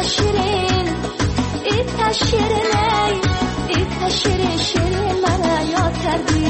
شیرین ایتا شیرینه ایتا شیرین شیرین مرا یاد کردی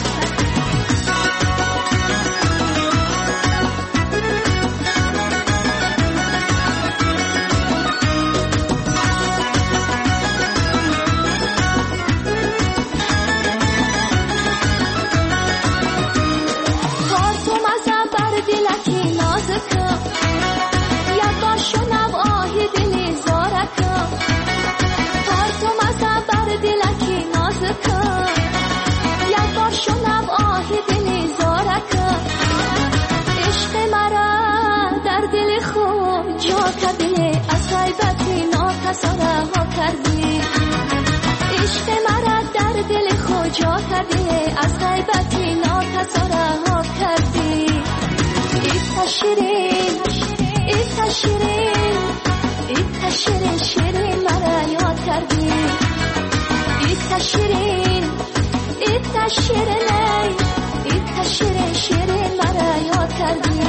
عشق مرا در دل خود جا کردی از غیبتی ناکسا رها کردی ایتا شیرین ایتا شیرین ایتا شیرین شیرین مرا یاد کردی ایتا شیرین ایتا شیرین ایتا شیرین شیرین مرا یاد کردی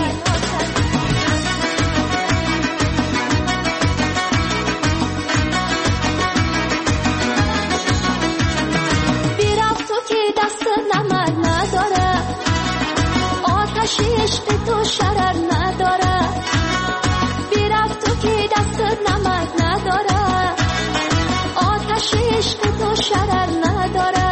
عشق تو شرر نداره بیرفت تو که دستت نمک نداره آتش عشق تو شرر نداره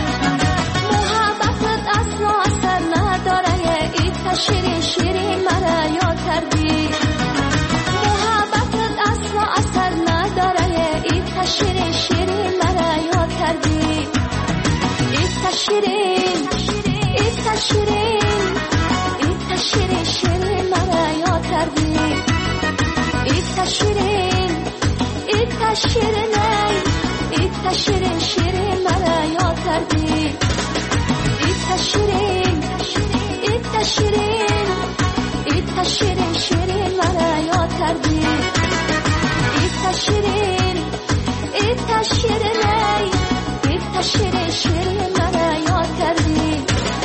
محبتت اصلا اثر نداره ایتا شیرین شیرین مرا یاد کردی محبتت اصلا اثر نداره ایتا شیرین شیرین مرا یاد کردی ایتا شیرین ایتا شیرین شیرین شیرین مرا یاد کردی ایتا شیرین ایتا شیرین ایتا شیرین شیرین مرا یاد کردی ایتا شیرین ایتا شیرین ایتا شیرین شیرین مرا یاد کردی ایتا شیرین ایتا شیرین ایتا شیرین شیرین مرا یاد کردی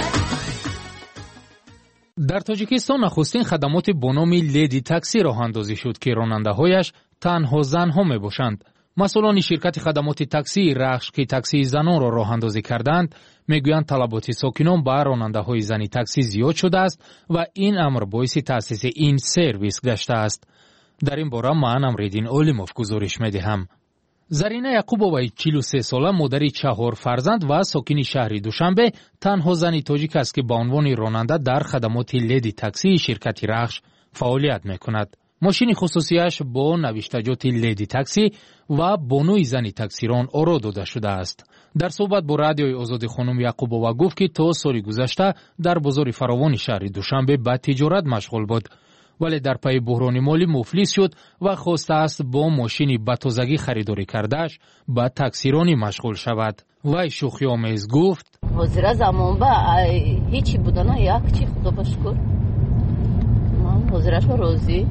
در تاجیکستان نخستین خدمات با نام لیدی تاکسی راه اندازی شد که راننده‌هایش تنها زن‌ها می‌باشند. مسئولان شرکت خدمات تاکسی رخش که تاکسی زنان را راه اندازی کردند میگویند طلبات ساکنان به راننده‌های زنی تاکسی زیاد شده است و این امر باعث تأسیس این سرویس گشته است. در این باره من امرالدین علیموف گزارش می‌دهم. زرینه یعقوبова 43 ساله مادری 4 فرزند و ساکن شهر دوشنبه تنها زنی تاجیک است که به عنوان راننده در خدمات لیدی تاکسی شرکت رخش فعالیت میکند. ماشین خصوصیش با نوشتجات لیدی تاکسی و بانوی زنی تاکسیران آرا داده شده است. در صحبت با رادیوی آزادی خانم یعقوبова گفت که تا سال گذشته در بازار فراوان شهر دوشنبه به تجارت مشغول بود، ولی در پی بحران مالی مفلس شد و خواسته است با ماشینی به تازگی خریداری کردهش به تاکسیرانی مشغول شود. وی شوخی آمیز گفت حاضر زمان با هیچی بودن یک چی خدا بشکر من حاضرش راضی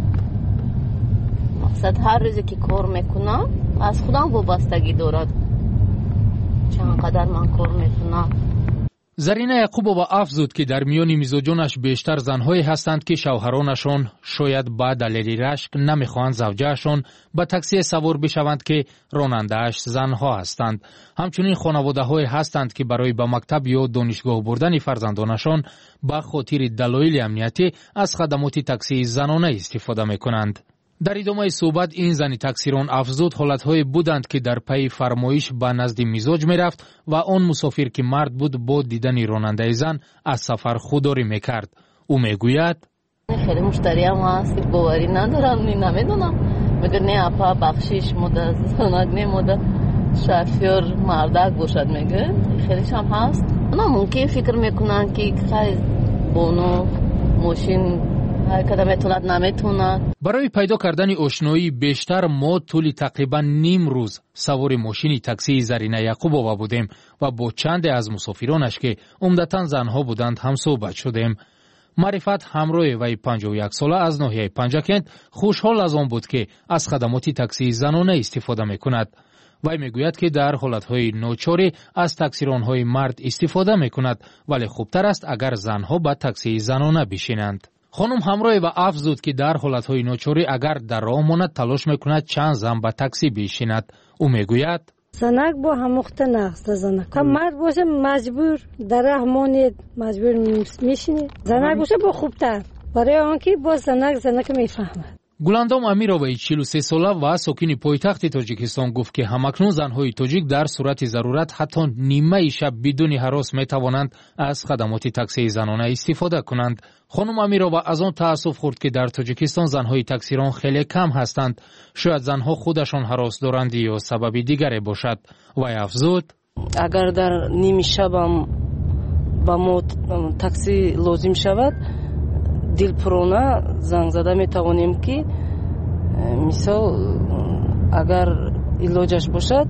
مقصد هر روزی که کار میکنم از خودم وابستگی دارد چقدر من کار میکنم. زرینه یعقوبова افزود که در میان مزاجانش بیشتر زنهایی هستند که شوهرانشان شاید به دلیل رشک نمیخواهند زوجهشان به تاکسی سوار بشوند که راننده‌اش زنها هستند. همچنین خانواده‌هایی هستند که برای به مکتب یا دانشگاه بردن فرزندانشان به خاطر دلایل امنیتی از خدمات تاکسی زنانه استفاده میکنند. در ادامه صحبت این زنی تاکسیران افزود حالت‌های بودند که در پی فرمایش به نزد مزاج می‌رفت و آن مسافر که مرد بود با دیدن راننده زن از سفر خودداری می‌کرد. او میگوید خیلی مشتری هم هست باوری ندارم نمیدونم میگه نه اپا بخشش مده زنگ نموده شافیر مردک باشد میگه خیلیش هم هست. اونا ممکن فکر میکنن که خیلی بونو ماشین برای پیدا کردن آشنایی بیشتر ما طول تقریبا نیم روز سوار ماشین تاکسی زرینه یعقوبова بودیم و با چند از مسافرانش که عمدتاً زنها بودند هم صحبت شدیم. معرفت همراه وی 51 ساله از ناحیه پنجکند خوشحال از آن بود که از خدمات تاکسی زنانه استفاده میکند. وی میگوید که در حالتهای ناچاری از تاکسیرانهای مرد استفاده میکند، ولی خوبتر است اگر زنها به تاکسی زنانه بشینند. خانم همراه با افزود که در حالتهای ناچاری اگر در راه ماند تلاش میکند چند زن به تاکسی بشیند. او میگوید زنک با هموخته نقصد زنک که مرد باشه مجبور در رحمانیت مجبور میشینه، زنک باشه با خوبتر برای آنکه با زنک میفهمد. گلندام امیروایی 43 ساله و ساکن پایتخت تاجیکستان گفت که همکنون زنهای تاجیک در صورت ضرورت حتی نیمه شب بدون هراس میتوانند از خدمات تاکسی زنانه استفاده کنند. خانم امیرова از آن تأسف خورد که در تاجیکستان زنهای تاکسیران خیلی کم هستند. شاید زنها خودشان هراس دارند یا سبب دیگری باشد. و افزود اگر در نیمه شب با ما تاکسی لازم شود دلپرانه زنگ زده میتوانیم که مثال اگر علاجش باشد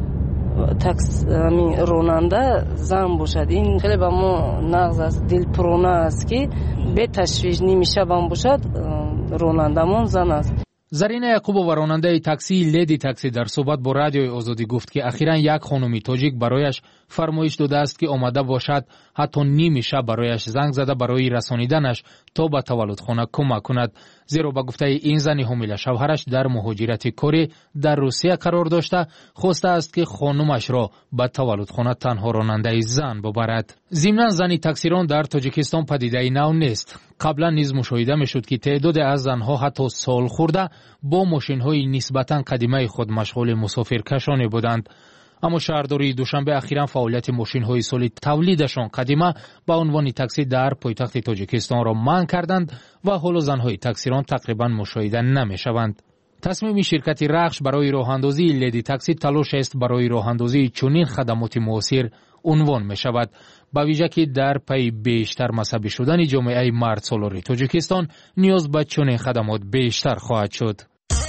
راننده زن باشد. این خیلی با ما نغز است، دلپرانه است که به تشویش نمیشه باشد رانندمون زن است. زرینه یعقوبова راننده تاکسی لیدی تاکسی در صحبت با رادیوی آزادی گفت که اخیراً یک خانم تاجیک برایش فرمایش داده است که آمده باشد حتی نیمه شب برایش زنگ زده برای رسانیدنش تا به تولدخانه کمک کند. زیرا به گفته این زن حامله شوهرش در مهاجرت کاری در روسیه قرار داشته خواسته است که خانمش را به تولدخانه تنها راننده زن ببرد. ضمناً زنی تاکسیران در تاجیکستان پدیده نو نیست. قبلا نیز مشاهده میشد که تعداد از زنها حتی سال خورده با ماشین‌های نسبتاً قدیمی خود مشغول مسافرکشانی بودند. اما شهرداری دوشنبه اخیراً فعالیت ماشین‌های سال تولیدشان قدیمه با عنوان تاکسی در پایتخت تاجیکستان را منع کردند و حالا زنهای تاکسیران تقریباً مشاهده نمی‌شوند. تصمیم شرکت رخش برای راه‌اندازی لیدی تاکسی تلاش است برای راه‌اندازی چنین خدمات معاصر عنوان می‌شود. با ویژه که در پی بیشتر مذهبی شدن جامعه مرد سالار تاجیکستان نیاز به چنین خدمات بیشتر خواهد شد.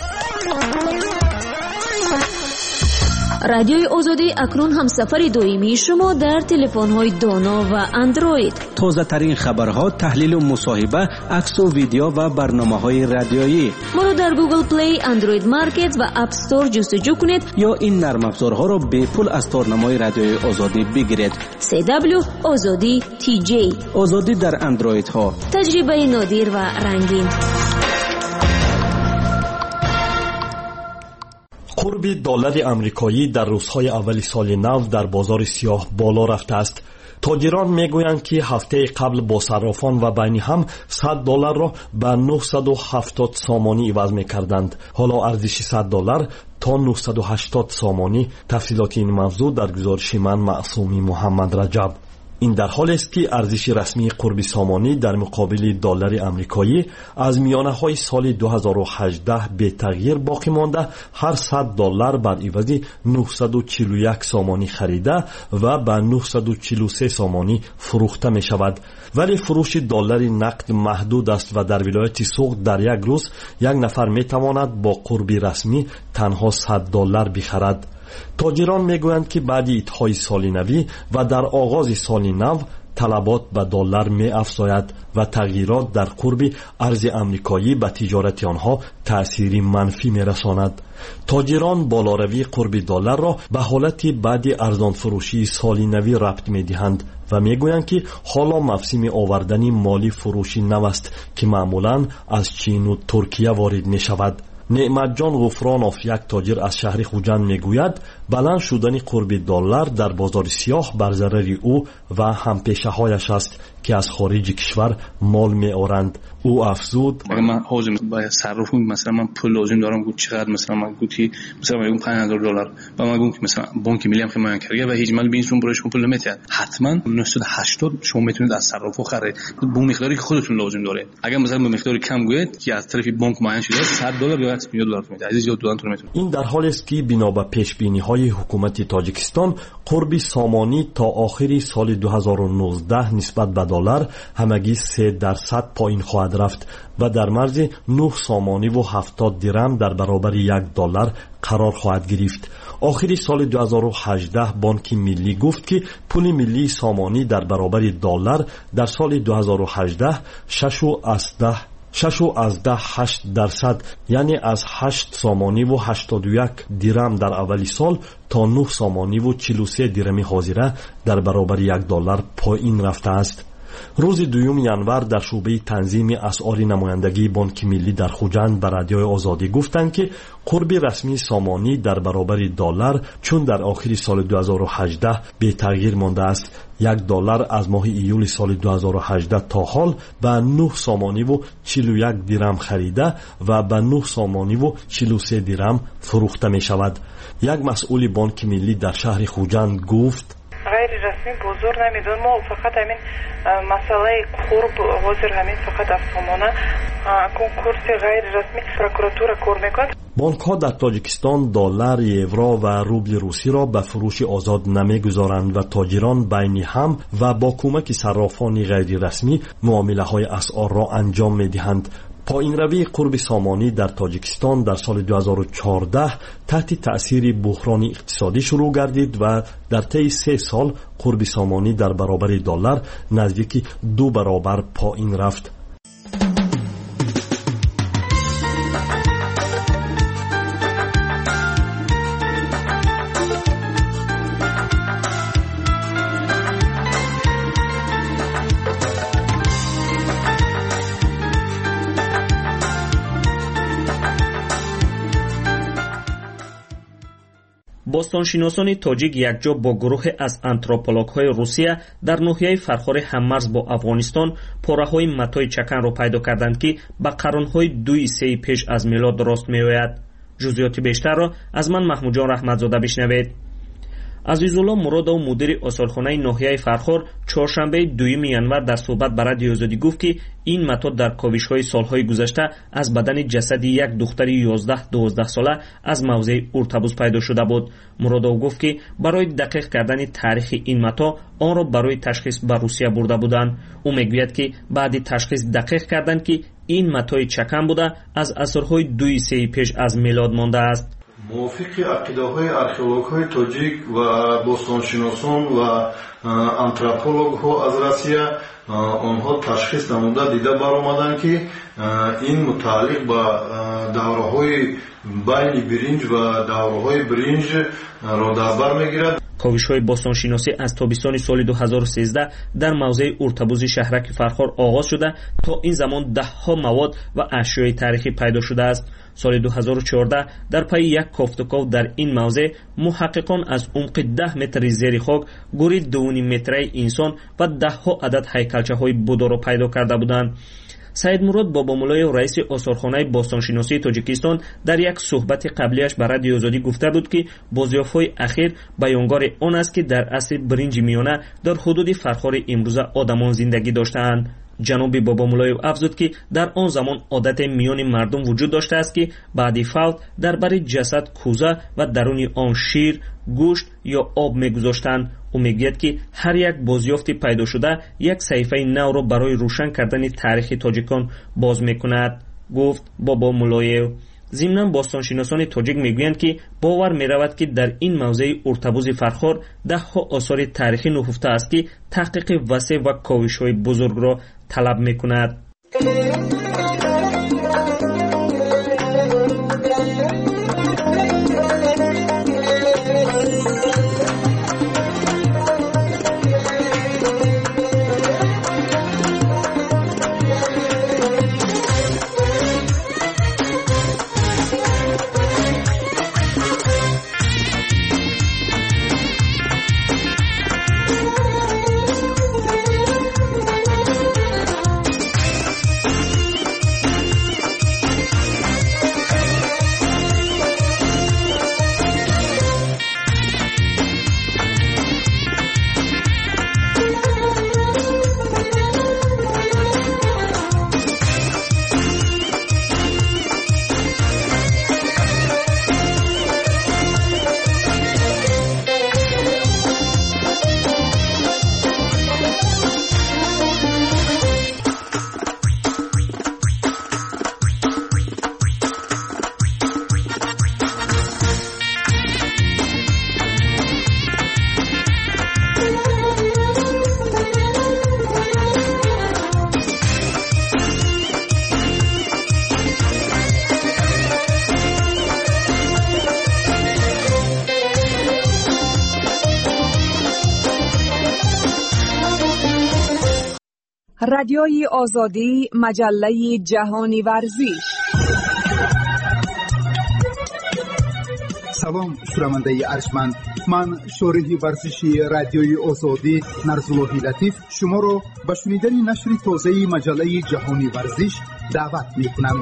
رادیوی آزادی اکنون هم سفر دائمی شما در تلفن‌های دانا و اندروید. تازه ترین خبرها، تحلیل و مصاحبه، عکس و ویدیو و برنامه‌های رادیویی. ما را در گوگل پلی، اندروید مارکت و اپ استور جستجو کنید یا این نرم افزارها را به پول از تارنمای رادیوی آزادی بگیرید. CW آزادی TJ آزادی در اندروید ها. تجربه نادر و رنگین. قرب دلار آمریکایی در روزهای اولی سال نو در بازار سیاه بالا رفته است. تاجران میگویند که هفته قبل با صرافان و بین هم $100 را به 970 سامانی عوض میکردند. حالا ارزش $100 تا 980 سامانی. تفصیلات این موضوع در گزارش من معصومی محمد رجب. این در حالی است که ارزش رسمی قرب سامانی در مقابل دلار آمریکایی از میانه های سال 2018 به تغییر باقی مانده، هر $100 بر عوض 941 سامانی خریده و به 943 سامانی فروخته می شود. ولی فروش دلار نقد محدود است و در ولایت سوق در یک روز یک نفر می تواند با قرب رسمی تنها $100 بخرد. تاجران میگویند که بعد ایدهای سال نوی و در آغاز سال نو طلبات به دلار می افزاید و تغییرات در قرب ارز آمریکایی به تجارت آنها تأثیری منفی می رساند. تاجران بالاروی قرب دلار را به حالت بعد ارزان فروشی سال نوی ربط می دهند و می گویند که حالا موسم آوردن مالی فروشی نو است که معمولاً از چین و ترکیه وارد می شود. نعمت جان غفرانوف، یک تاجر از شهر خوجند، میگوید بلند شدن قرب دلار در بازار سیاه بر ضرر او و همپیشه‌هایش است که از خارج کشور مال میآورند. او افزود اگر من حاضر باید صرف کنم، مثلا من پول لازم دارم، گفت چقدر، مثلا من گفتی مثلا میگم $5000 و من گفتم که مثلا بانک ملی هم که من کرده و هیچ مال بینشون برایش پول نمیتید، حتما 980 شما میتونید از صرافو خرید به مقداری که خودتون لازم داره. اگر مثلا به مقداری کم گوید که از طرف بانک معین شده $100 یا $100 میتونید عزیز یاد دادن میتونید. این در حالی است که بنا به پیش بینی های حکومت تاجیکستان قرب سامانی تا آخر سال 2019 نسبت به دلار همگی 3% پایین خواهد رفت و در مرز 9 سامانی و 70 درم در برابر $1 قرار خواهد گرفت. آخر سال 2018 بانک ملی گفت که پول ملی سامانی در برابر دلار در سال 2018 6.8%، یعنی از 8 سامانی و 81 درم در اولی سال تا 9 سامانی و 43 درم حاضره در برابر $1 پایین رفته است. روز 2 январ дар шӯъбаи танзими асъори намояндагии Бонки Миллӣ дар Хуҷанд ба радиои Озодӣ гуфтанд ки қурби расмии сомонӣ дар баробари доллар чун дар охири соли 2018 бетағйир мондааст. $1 аз моҳи июли соли 2018 то ҳол ба 9 сомониву 41 дирам харида ва ба 9 сомониву 43 дирам фурӯхта мешавад. як масъули Бонки Миллӣ дар шаҳри Хуҷанд гуфт: غیر رسمی بزرگ نمیدون ما فقط همین مسئله قرب حاضر همین فقط افسامانه کنکورس غیر رسمی پروکوراتور کار میکند. بانک‌ها در تاجیکستان دلار، یورو و روبل روسی را به فروش آزاد نمی‌گذارند و تاجران بین هم و با کمک صرافان غیر رسمی معامله‌های اسعار را انجام می‌دهند. پایین روی قرب سامانی در تاجیکستان در سال 2014 تحت تأثیر بحران اقتصادی شروع گردید و در طی 3 سال قرب سامانی در برابر دلار نزدیک 2 برابر پایین رفت. бостоншиносони тоҷик якҷо бо гурӯҳе аз антропологҳои русия дар ноҳияи фархори ҳаммарз бо афғонистон пораҳои матои чаканро пайдо карданд ки ба қарнҳои 2-3 пеш аз милод рост меояд. ҷузъиёти бештарро аз ман маҳмудҷон раҳматзода бишнавед. азизулло муродов мудири осорхонаи ноҳияи фархор чоршанбаи 2 январ дар суҳбат ба радиои Озодӣ гуфт ки ин мато дар ковишҳои солҳои гузашта аз бадани ҷасади як духтари 11-12 сола аз мавзеи уртабуз пайдо шуда буд. муродов гуфт ки барои дақиқ кардани тарихи ин мато онро барои ташхис ба Русия бурда буданд. ӯ мегӯяд ки баъди ташхис дақиқ карданд ки ин матои чакан буда аз асрҳои 2-3 пеш аз милод мондааст. موافق عقیده‌های археолог‌های توجیک و باستانشناسان و آنتروپولوگ‌ها از روسیه آنها تشخیص نموده دیده برآمدند که این متعلق به دوره‌های بین برنج و دوره‌های برنج را در بر می‌گیرد. ковишҳои бостоншиносӣ аз тобистони соли 2013 дар мавзеи уртабузи шаҳраки фархор оғоз шуда то ин замон даҳҳо мавод ва ашёи тарихӣ пайдо шудааст. соли 2014 дар пайи як кофтуков дар ин мавзе муҳаққиқон аз умқи 10 метри зери хок гури 2 метраи инсон ва даҳҳо адад ҳайкалчаҳои будоро пайдо карда буданд. Саидмурод Бобомулоев раиси осорхонаи бостоншиносии Тоҷикистон дар як суҳбати қаблияш ба радиои Озодӣ гуфта буд ки бозёфтҳои ахир баёнгори он аст ки дар асри биринҷи миёна дар ҳудуди фархори имрӯза одамон зиндагӣ доштаанд. ҷаноби Бобомулоев афзуд ки дар он замон одате миёни мардум вуҷуд доштааст ки баъди фавт дар бари ҷасад кӯза ва даруни он шир, гӯшт ё об мегузоштанд. ӯ мегӯяд ки ҳар як бозёфти пайдошуда як саҳифаи навро барои рӯшан кардани таърихи тоҷикон боз мекунад, гуфт Бобомулоев. зимнан бостоншиносони тоҷик мегӯянд ки бовар меравад ки дар ин мавзеи уртабузи фархор даҳҳо осори таърихӣ нуфуфта аст ки таҳқиқи васеъ ва ковишҳои бузургро талаб мекунад. رادیوی آزادی، مجله جهانی ورزش. سلام شنونده ارجمند، من شارح ورزشی رادیوی آزادی نرزالله لطیف شما را به شنیدن نشر تازه مجله جهانی ورزش دعوت می‌کنم.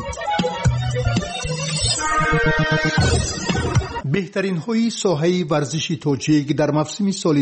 بهترین های ساحه ورزشی تاجیک در موسم سال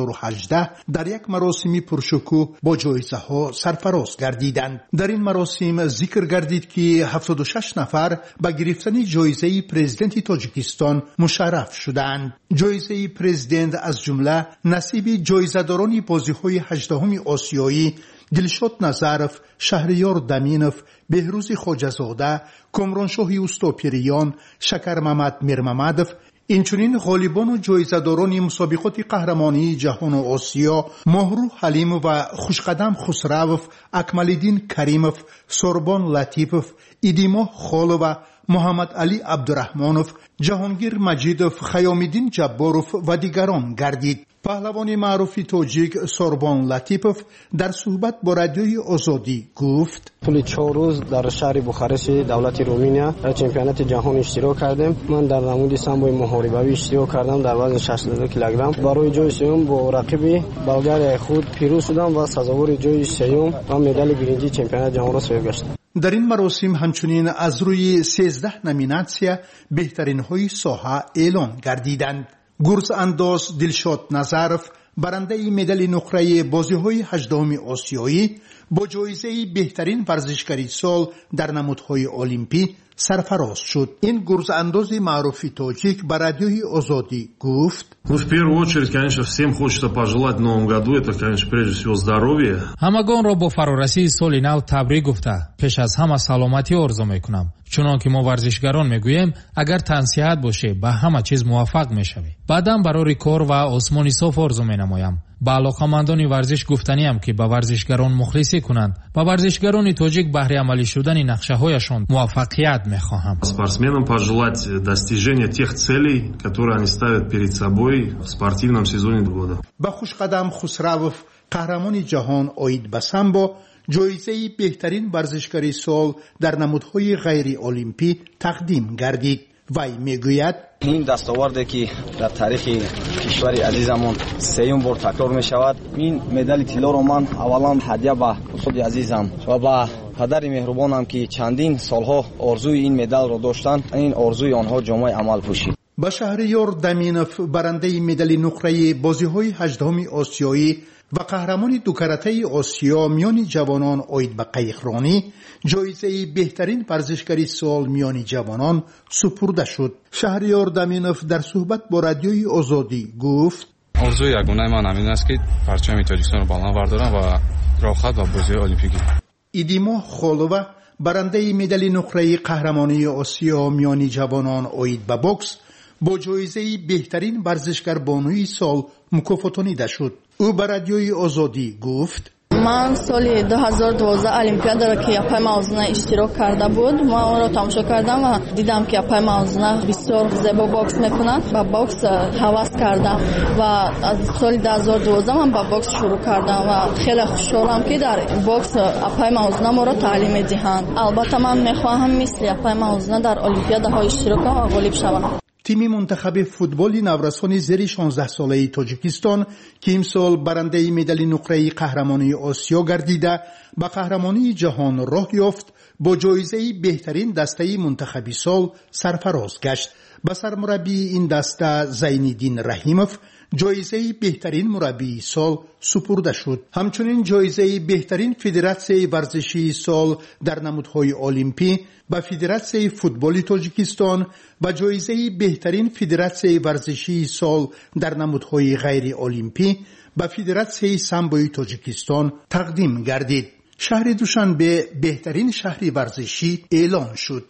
2018 در یک مراسم پرشکوه با جایزه ها سرفراز گردیدند. در این مراسم ذکر گردید که 76 نفر به گرفتن جایزه پرزیدنت تاجیکستان مشرف شدند. جایزه پرزیدنت از جمله نصیب جایزه‌داران بازی‌های 18 آسیایی دلشاد نظرف، شهریار دمینف، بهروز خواجه‌زاده، کامرانشاه اوستاپیریان، شکر محمد میرمحمدف، اینچنین غالبان و جایزه‌داران مسابقات قهرمانی جهان و آسیا ماهرو حلیم و خوشقدم خسروف، اکمالدین کریمف، سوربان لطیفف، ایدیما خالو، محمد علی عبدالرحمنف، جهانگیر مجیدف، خیامالدین جبارف و دیگران گردید. پهلوان معروف تاجیک سوربان لطیفف در صحبت با رادیوی آزادی گفت: طول 4 روز در شهر بخارست دولت رومانیا در چمپیونات جهان اشتراک کردم. من در نمود سامبو محاربی اشتراک کردم در وزن 62 کیلوگرم. برای جای سوم با رقیب بلغاری خود پیروز شدم و سزاوار جای سوم و مدال برنزی چمپیونات جهان را صاحب گشتم. در این مراسم همچنین از روی 13 نامیناسیا بهترین های ساحه اعلان گردیدند. گرز انداز دلشاد نظرف برنده مدال نقره بازی‌های 18 آسیایی با جایزه بهترین ورزشکاری سال در نمودهای المپی سرفراز شد. این گرز انداز معروف تاجیک به رادیوی آزادی گفت: в первую очередь, конечно, всем хочется пожелать в новом году, это, конечно, прежде всего здоровье. همگان را با فرارسید سال نو تبریک گفته پیش از همه سلامتی آرزو میکنم. چون که ما ورزشگران میگوییم اگر تن صحت باشه به همه چیز موفق میشوی. بعدم برای کار و آسمانی صاف آرزو مینمایم. با علاقه‌مندان ورزش گفتنیم که به ورزشگران مخلصی کنند. با ورزشگران تاجیک بهره عملی شدن نقشه‌هایشان موفقیت می‌خواهم. Спортсменам пожелать достижения тех целей, которые они ставят перед собой в спортивном сезоне года. با خوشقدم خسروف قهرمان جهان آید به سامبو جایزه بهترین ورزشکاری سال در نمودهای غیر المپی تقدیم گردید. وی میگوید: این دستاوردی که در تاریخ کشور عزیزمون سوم بار تکرار می شود. این مدال طلا رو من اولا هدیه به خود عزیزم و به پدر مهربانم که چندین سالها آرزوی این مدال رو داشتن، این آرزوی آنها جامعه عمل پوشید. با شهریار دمینف برنده مدال نقره بازی‌های 18 آسیایی و قهرمان دو کرته آسیا میان جوانان آید به قایقرانی جایزه بهترین ورزشکاری سال میان جوانان سپرده شد. شهریار دمینف در صحبت با رادیوی آزادی گفت: آرزوی یگانه من همین است که پرچم تاجیکستان رو بالا بردارم و راه خط و بازی‌های المپیکی. ایدیما خالو برنده مدال نقره قهرمانی آسیا میان جوانان آید به بوکس با جایزه بهترین ورزشگر بانوی سال مکافاتانیده شد. او به رادیوی آزادی گفت: من سال 2012 المپیاد را که پای موزنه اشتراک کرده بود ما آن را تماشا کردم و دیدم که پای موزنه بسیار زیبا باکس میکنند. با باکس هوس کردم و از سال 2012 من با باکس شروع کردم و خیلی خوشحالم که در باکس پای موزنه ما را تعلیم میدهند. البته من میخواهم مثل پای موزنه در المپیادها اشتراک کنم و غالب شوم. تیم منتخب فوتبال نورسان زیر 16 ساله تاجیکستان که امسال برنده مدال نقره قهرمانی آسیا گردیده به قهرمانی جهان راه یافت با جایزه بهترین دسته منتخبی سال سرفراز گشت. به سرمربی این دسته زینالدین رحیموف جایزه بهترین مربی سال سپرده شد. همچنین جایزه بهترین فدراسیون ورزشی سال در نمودهای المپی به فدراسیون فوتبال تاجیکستان و جایزه بهترین فدراسیون ورزشی سال در نمودهای غیر المپی به فدراسیون سامبوی تاجیکستان تقدیم گردید. شهر دوشنبه بهترین شهر ورزشی اعلان شد.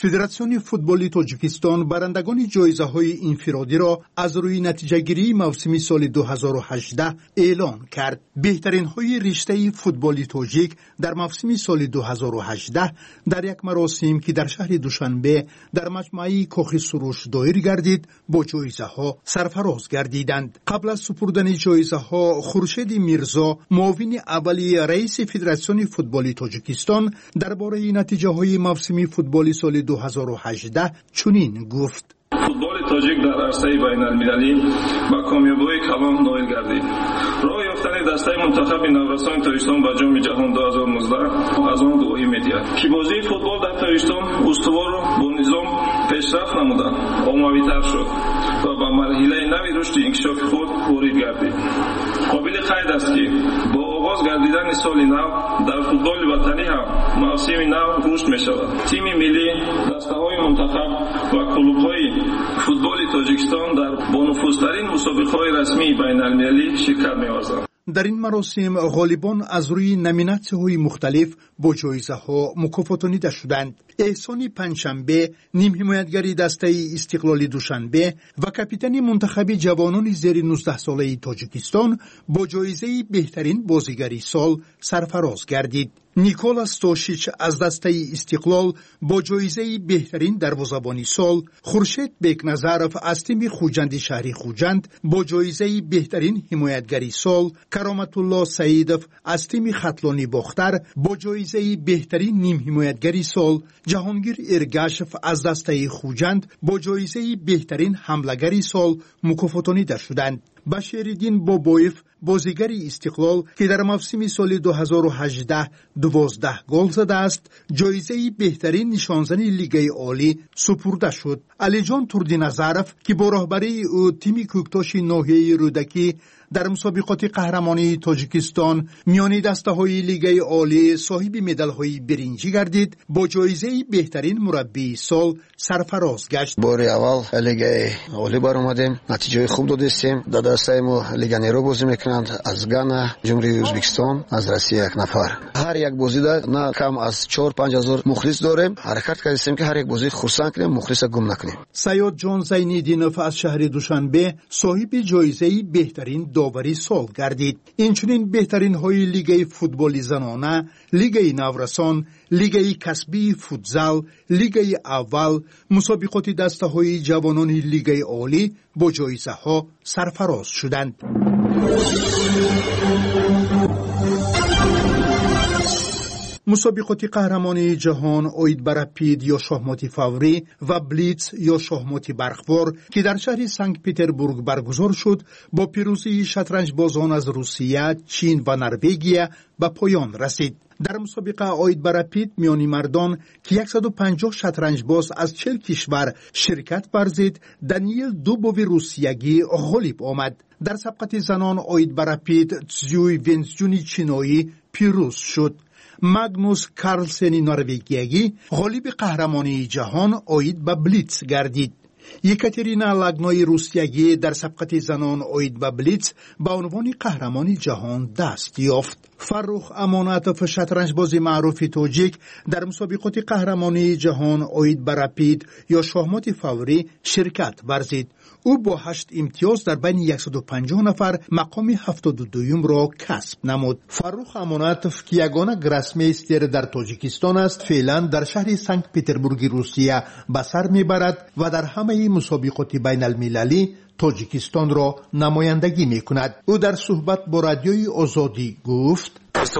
فدراسیون فوتبال تاجیکستان برندگان جایزه‌های انفرادی را از روی نتیجه‌گیری موسم سال 2018 اعلام کرد. بهترین های رشته فوتبال تاجیک در موسم سال 2018 در یک مراسم که در شهر دوشنبه در مجمع کاخ سروش دایر گردید با جایزه‌ها سرفراز گردیدند. قبل از سپردن جایزه‌ها خورشید میرزا معاون اولی رئیس فدراسیون فوتبال تاجیکستان درباره نتیجه‌های موسم فوتبال سال 2018 چنین گفت: فوتبال تاجیک در عرصه بین‌المللی با کامیابی‌های کلان نائل گردید. راه یافتن دسته منتخب نورسان تاجیکستان به جام جهان 2019 از آن گواهی می‌دهد که بازی فوتبال در تاجیکستان استوار و با نظام پیشرفت نموده، عمومی‌تر شد و به مرحله نوی رشد انکشاف خود وارد گردید. قابل قید است که با آغاز گردیدن سال نو در فوتبال وطنی هم موسم نو رشد می‌شود. تیم ملی، دسته‌های منتخب و کلوب‌های فوتبال تاجیکستان در بانفوذترین مسابقه‌های رسمی بین‌المللی شرکت می‌ورزند. در این مراسم غالبان از روی نامیناسی‌های مختلف با جایزه‌ها مکافاتانیده شدند. احسان پنجشنبه، نیم حمایتگری دسته استقلال دوشنبه و کاپیتان منتخب جوانان زیر 19 ساله تاجیکستان با جایزه بهترین بازیگری سال سرفراز گردید. نیکولاس توشیچ از دسته استقلال با جایزه بهترین دروازه‌بانی سال، خورشید بیکنظرف از تیم خوجند شهری خوجند با جایزه بهترین حمایتگری سال، کرامت الله سعیدов از تیم خطلانی باختر با جایزه بهترین نیم حمایتگری سال، جهانگیر ارگاشف از دسته خوجند با جایزه بهترین حمله‌گری سال مکافاتانیده شدند. بشیرالدین بابایف بازیگر استقلال که در موسم سال 2018 12 گل زده است، جایزه بهترین نشانزن لیگ عالی سپرده شد. علی جان توردینظرف که با راهبری او تیم کوکتاش ناحیه رودکی در مسابقات قهرمانی تاجیکستان میان دسته‌های لیگ عالی صاحب مدال‌های برنجی گردید، با جایزه بهترین مربی سال سرفراز گشت. بار اول لیگ عالی برآمدیم، نتیجه خوب دادیم. در دسته ما لیگانرو بازی میکنند از گانا، جمهوری ازبکستان، از روسیه یک نفر. هر یک بازی نه کم از 4-5 هزار مخلص داریم. حرکت کردیم که هر یک بازی خرسند کنیم، مخلص گم نکنیم. سیاد جان زینیدینوف از شهر دوشنبه صاحب جایزه بهترین داوری سال گردید. اینچنین بهترین های لیگ فوتبال زنانه، لیگ نورسان، لیگ کسبی فوتزال، لیگ اول، مسابقات دسته های جوانان لیگ عالی با جایزه ها سرفراز شدند. مسابقات قهرمانی جهان اوید برپید یا شاهمات فوری و بلیتز یا شاهمات برقوار که در شهر سنت پترزبورگ برگزار شد با پیروزی شطرنج بازان از روسیه، چین و نروژ به پایان رسید. در مسابقه اوید برپید میانی مردان که 150 شطرنج باز از 40 کشور شرکت ورزید، دانیل دوبوی روسیگی غالب آمد. در سبقت زنان اوید برپید تزیوی ونزجونی چینایی پیروز شد. ماگنوس کارلسن نروژیگی غالب قهرمانی جهان اوید به بلیتز گردید. یکاترینا لاگنوی روسیگی در سبقت زنان اوید به بلیتز به عنوان قهرمانی جهان دست یافت. فرخ اماناتوف شطرنج باز معروف تاجیک در مسابقات قهرمانی جهان اوید برپید یا شاهمات فوری شرکت ورزید. او با 8 امتیاز در بین 150 نفر مقام 72 را کسب نمود. فرخ اماناتوف که یگانه گراسمیستر در تاجیکستان است، فعلا در شهر سنت پترزبورگ روسیه به سر میبرد و در همه مسابقات بین المللی تاجیکستان را نمایندگی میکند. او در صحبت با رادیوی آزادی گفت: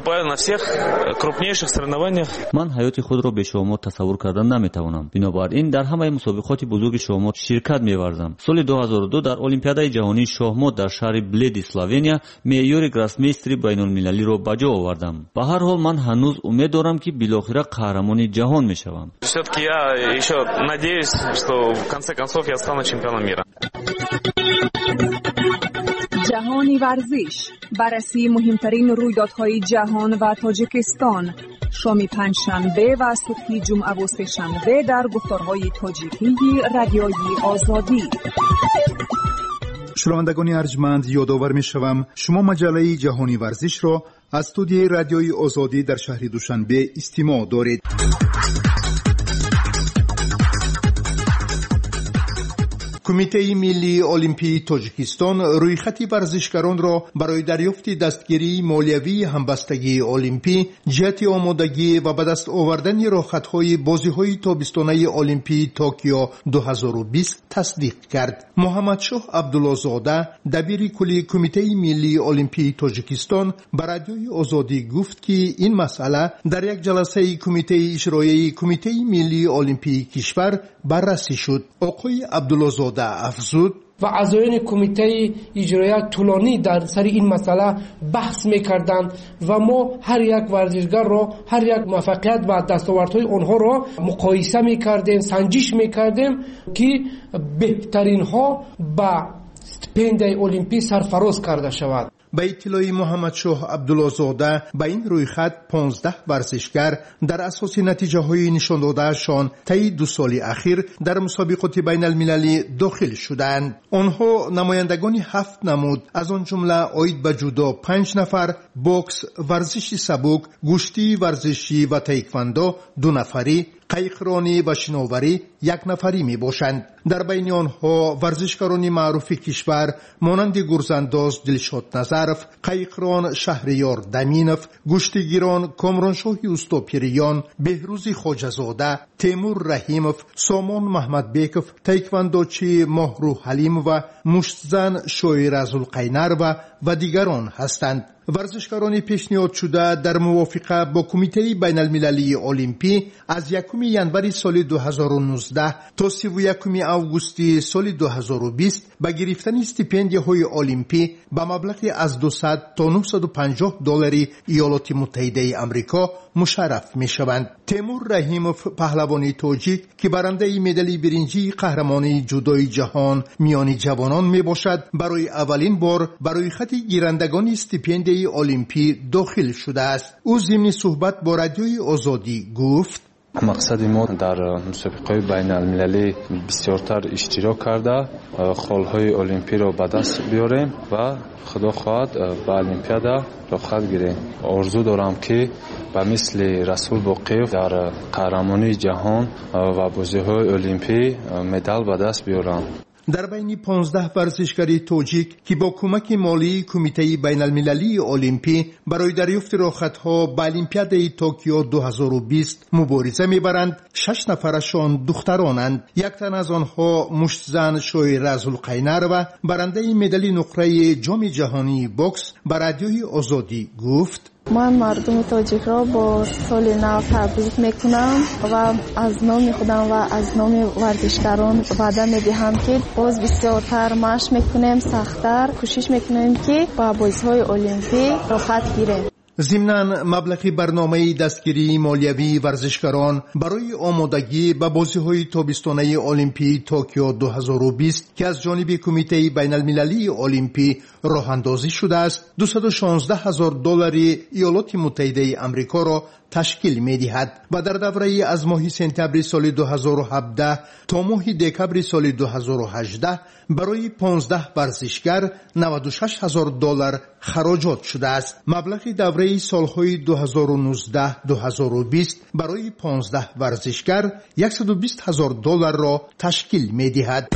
من حیات خود را به شاهمات تصور کردن نمیتوانم. بنابراین در همه مسابقات بزرگ شاهمات شرکت می‌ورزم. سال 2002 در المپیادای جهانی شاهمات در شهر بلد اسلوونیا معیار گراسمیستری بین‌المللی را به جا آوردم. به هر حال من هنوز امید دارم که بالاخره قهرمان جهان میشوم. Все-таки я еще надеюсь, что в конце концов я стану чемпионом мира. جهانی ورزش، بررسی مهمترین رویدادهای جهان و تاجیکستان، شام پنجشنبه و صبح جمعه و سه‌شنبه در گفتارهای تاجیکی رادیوی آزادی. شنوندگان ارجمند، یادآور می‌شوم شما مجله جهانی ورزش را از استودیوی رادیوی آزادی در شهر دوشنبه استماع دارید. کمیته ملی المپی تاجیکستان رویخط ورزشکاران را برای دریافت دستگیری مالیوی همبستگی المپی، جهت آمادگی و به دست آوردن راهحل‌های بازی‌های تابستانه المپی توکیو 2020 تصدیق کرد. محمد شاه عبدالله‌زاده دبیر کلی کمیته ملی المپی تاجیکستان به رادیوی آزادی گفت که این مسئله در یک جلسه کمیته اجرایی کمیته ملی المپی کشور بررسی شد. آقای عبدالله‌زاده افزود و اعضایان کمیته اجرایی طولانی در سر این مسئله بحث می‌کردند و ما هر یک ورزشکار را، هر یک موفقیت و دستاوردهای آنها را مقایسه می‌کردیم، سنجش می‌کردیم که بهترین ها به استیپندیای المپی سرفراز کرده شود. به اطلاع محمد شاه عبدالله‌زاده به این رویخط 15 ورزشکار در اساس نتیجه های نشان دادهشان طی 2 سال اخیر در مسابقات بین المللی داخل شدند. آنها نمایندگان 7 نمود از آن جمله عاید به جودو 5 نفر، بوکس، ورزش سبک، گشتی ورزشی و تایکواندو 2 نفری، قایقرانی و شناوری 1 نفری می باشند. در بین آنها ورزشکاران معروف کشور مانند گرزانداز دلشاد نظرف، قایقران شهریار دمینف، گشتیگیران کامرانشاه اوستاپیریان، بهروز خواجه‌زاده، تیمور رحیمов، سامان محمد بیکов، تایکواندوچی ماهرو حلیم و مشتزن شویر ازالقینر و دیگران هستند. ورزشکاران پیشنهاد شده در موافقه با کمیته بین المللی المپی از 1 ینوری سال 2019 تا 31 آگوست سال 2020 به گرفتن استیپندیهای المپی به مبلغ از 200 تا 950 دلار ایالات متحده آمریکا مشرف می شوند. تیمور رحیمов پهلوان تاجیک که برنده مدال برنجی قهرمانی جودوی جهان میان جوانان می باشد، برای اولین بار برای خط گیرندگان استیپندی المپی داخل شده است. او ضمن صحبت با رادیوی آزادی گفت مقصد ما در مسابقات بین المللی بسیارتر اشتراک کرده خالهای المپی را به دست بیاریم و خدا خواهد به المپیاد رخصت گیریم. آرزو دارم که به مثل رسول باقیف در قهرمانی جهان و بازی‌های المپی مدال به دست بیارم. در بین 15 ورزشکار تاجیک که با کمک مالی کمیته بین المللی المپی برای دریافت راهحل‌ها به المپیاد توکیو 2020 مبارزه می‌برند، 6 نفرشان دخترانند. 1 تن از آنها مشتزن شویر ازالقینر و برنده مدال نقره جام جهانی بوکس به رادیوی آزادی گفت من مردم تاجیک را با سال نو تبریک میکنم و از نام خودم و از نام ورزشکاران وعده میدهم که باز بسیارتر مشق میکنیم، سخت‌تر کوشش میکنیم که با بازی‌های المپی راحت گیریم. ضمناً مبلغ برنامه دستگیری مالیوی ورزشکاران برای آمادگی به بازی‌های تابستانه المپی توکیو 2020 که از جانب کمیته بین المللی المپی راه اندازی شده است 216,000 دلار ایالات متحده آمریکا را تشکیل می‌دهد و در دوره از ماه سپتامبر سال 2017 تا ماه دکمبر سال 2018 برای 15 ورزشکار 96,000 دلار خراجات شده است. مبلغ دوره سالهای 2019-2020 برای 15 ورزشکار 120,000 دلار را تشکیل می‌دهد.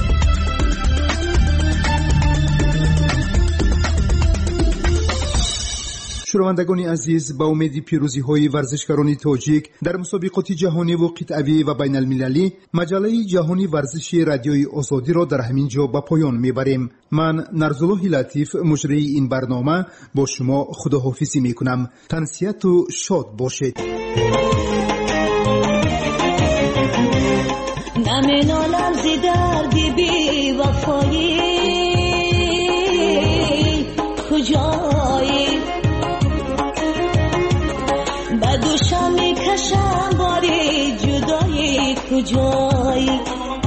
شنوندگان عزیز، با امید پیروزی‌های ورزشکاران تاجیک در مسابقات جهانی و قطعی و بین المللی، مجله جهانی ورزش رادیوی آزادی را در همین جا به پایان میبریم. من نرزالله لطیف مجری این برنامه با شما خداحافظی میکنم. تنسیت و شاد باشید. نمینالم زی دردی بی وفایی کجایی دوشم میکشم باری جدایی کجایی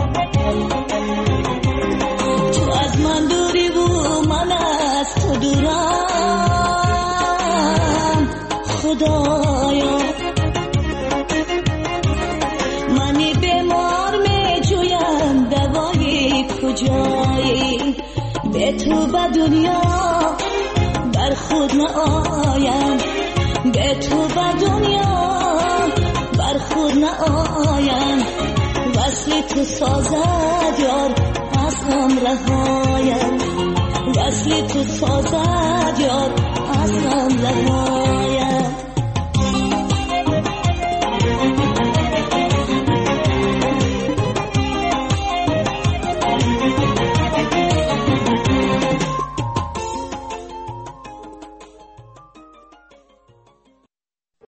تو از من دوری و من از تو دورم خدایا منی بیمار میجویم دوایی کجایی به تو به دنیا بر خود نآیم به تو به دنیا بر خود نآیم وصل تو سازد یار از غم رهایم وصل تو سازد یار از غم رهایم